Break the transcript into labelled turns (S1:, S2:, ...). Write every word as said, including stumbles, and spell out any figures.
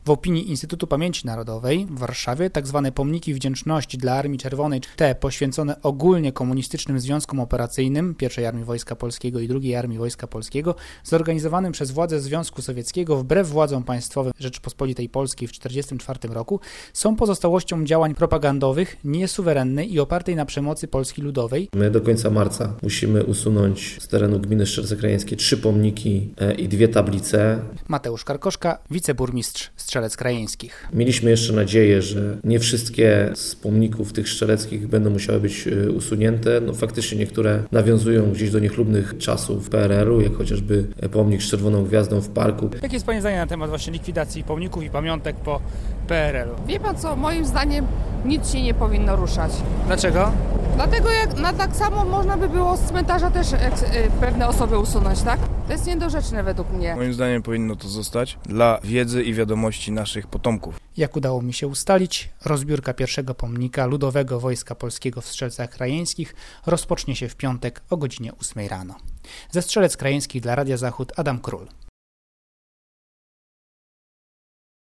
S1: W opinii Instytutu Pamięci Narodowej w Warszawie tzw. pomniki wdzięczności dla Armii Czerwonej, te poświęcone ogólnie komunistycznym związkom operacyjnym pierwszej Armii Wojska Polskiego i drugiej Armii Wojska Polskiego, zorganizowanym przez władze Związku Sowieckiego wbrew władzom państwowym Rzeczypospolitej Polskiej w tysiąc dziewięćset czterdziestym czwartym roku, są pozostałością działań propagandowych, niesuwerennej i opartej na przemocy Polski Ludowej.
S2: My do końca marca musimy usunąć z terenu gminy Strzelce Krajeńskie trzy pomniki i dwie tablice.
S1: Mateusz Karkoszka, wiceburmistrz Strzelec Krajeńskich.
S2: Mieliśmy jeszcze nadzieję, że nie wszystkie z pomników tych strzeleckich będą musiały być usunięte. No, faktycznie niektóre nawiązują gdzieś do niechlubnych czasów P R L u, jak chociażby pomnik z czerwoną gwiazdą w parku.
S1: Jakie jest Pani zdanie na temat właśnie likwidacji pomników i pamiątek po P R L u?
S3: Wie Pan co, moim zdaniem nic się nie powinno ruszać.
S1: Dlaczego?
S3: Dlatego jak na tak samo można by było z cmentarza też pewne osoby usunąć, tak? To jest niedorzeczne według mnie.
S4: Moim zdaniem powinno to zostać dla wiedzy i wiadomości naszych potomków.
S1: Jak udało mi się ustalić, rozbiórka pierwszego pomnika Ludowego Wojska Polskiego w Strzelcach Krajeńskich rozpocznie się w piątek o godzinie ósmej rano. Ze Strzelec Krajeńskich dla Radia Zachód Adam Król.